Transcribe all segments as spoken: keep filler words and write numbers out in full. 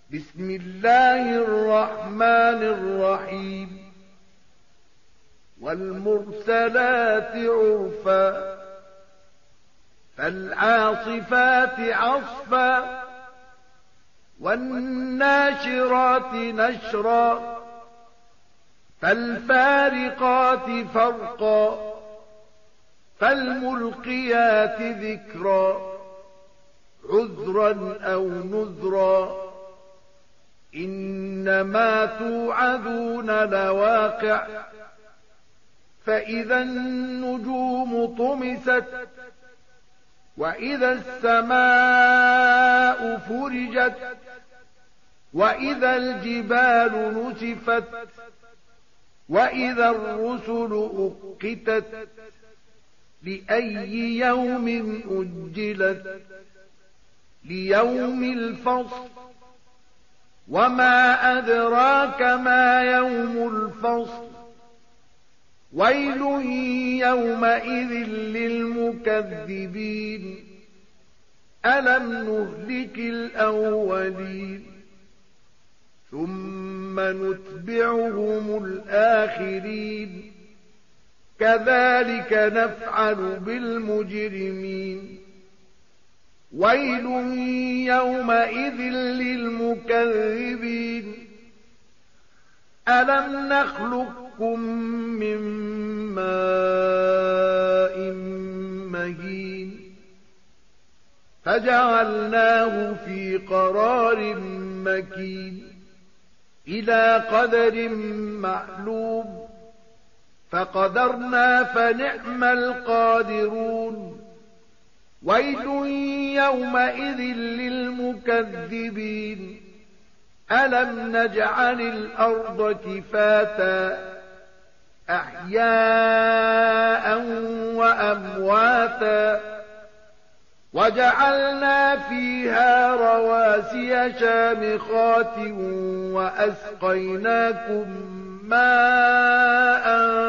بسم الله الرحمن الرحيم والمرسلات عرفا فالعاصفات عصفا والناشرات نشرا فالفارقات فرقا فالملقيات ذكرا عذرا أو نذرا إنما توعدون لواقع فإذا النجوم طمست وإذا السماء فرجت وإذا الجبال نسفت وإذا الرسل أقتت لأي يوم أجلت ليوم الفصل وما أدراك ما يوم الفصل ويل يومئذ للمكذبين ألم نهلك الأولين ثم نتبعهم الآخرين كذلك نفعل بالمجرمين ويل يومئذ للمكذبين ألم نخلقكم من ماء مهين فجعلناه في قرار مكين إلى قدر معلوم فقدرنا فنعم القادرون ويل يومئذ للمكذبين ألم نجعل الأرض كفاتا أحياء وأمواتا وجعلنا فيها رواسي شامخات وأسقيناكم ماء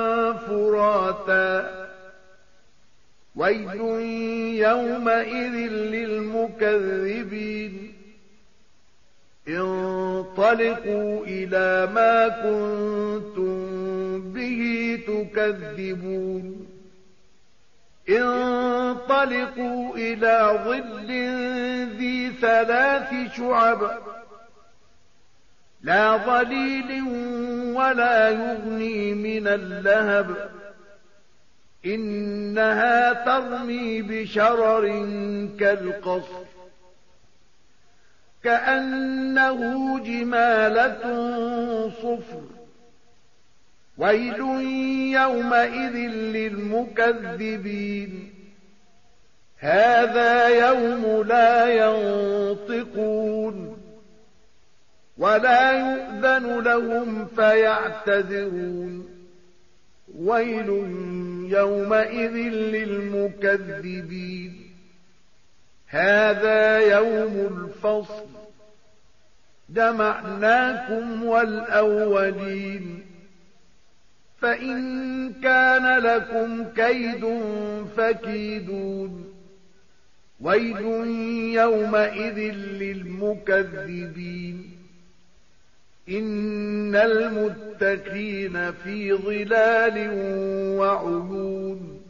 فراتا ويل يومئذ للمكذبين انطلقوا إلى ما كنتم به تكذبون انطلقوا إلى ظل ذي ثلاث شعب لا ظليل ولا يغني من اللهب إنها ترمي بشرر كالقصر كأنه جمالة صفر ويل يومئذ للمكذبين هذا يوم لا ينطقون ولا يؤذن لهم فيعتذرون ويل يومئذ للمكذبين هذا يوم الفصل جمعناكم والأولين فإن كان لكم كيد فكيدون ويل يومئذ للمكذبين إن المتقين في ظلال وعيون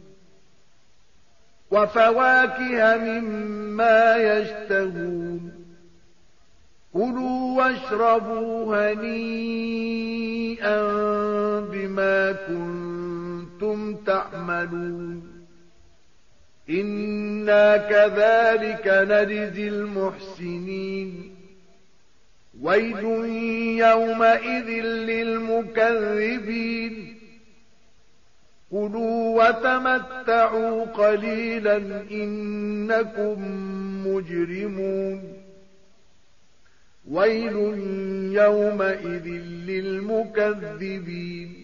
وفواكه مما يشتهون كلوا واشربوا هنيئا بما كنتم تعملون إنا كذلك نجزي المحسنين ويل يومئذ للمكذبين كلوا وتمتعوا قليلا إنكم مجرمون ويل يومئذ للمكذبين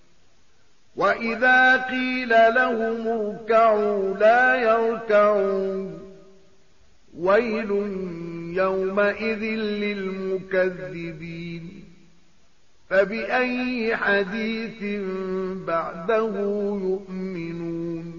وإذا قيل لهم اركعوا لا يركعون ويل يومئذ للمكذبين فبأي حديث بعده يؤمنون